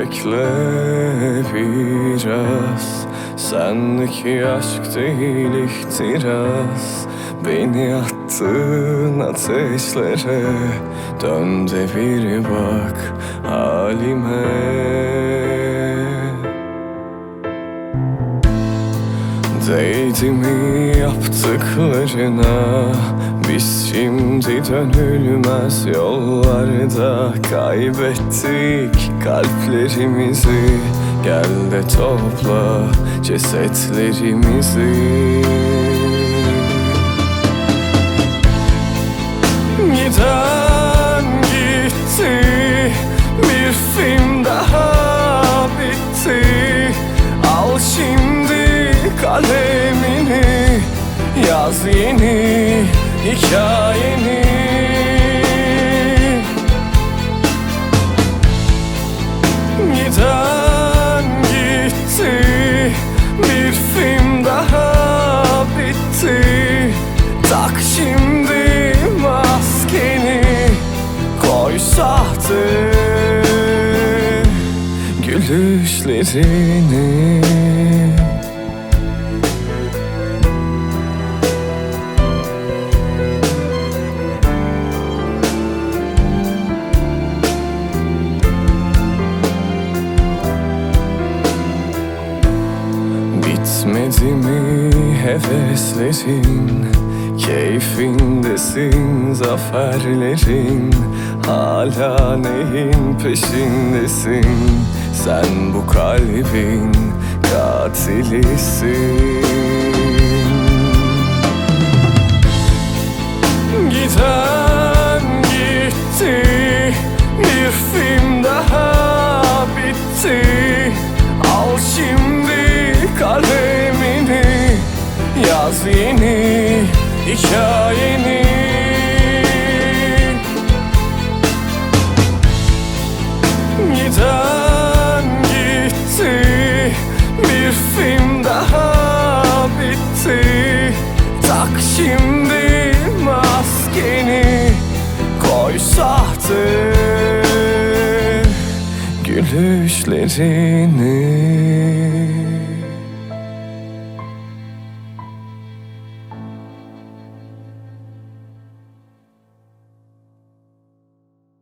bekle biraz. Sendeki aşk değil ihtiras. Beni attığın ateşlere dön de bir bak halime. Değdi mi yaptıklarına? Biz şimdi dönülmez yollarda kaybettik kalplerimizi. Gel de topla cesetlerimizi. Giden gitti, bir film daha bitti. Al şimdi kalemini, yaz yeni hikayeni. Giden gitti, bir film daha bitti. Tak şimdi maskeni, koy sahte gülüşlerini. Bitmedi mi heveslerin? Keyfindesin zaferlerin. Hala neyin peşindesin? Sen bu kalbin katilisin. Giden gitti, bir film daha bitti. Al şimdi kalemini, yaz yeni hikayeni. Giden gitti, bir film daha bitti. Tak şimdi maskeni, koy sahte gülüşlerini.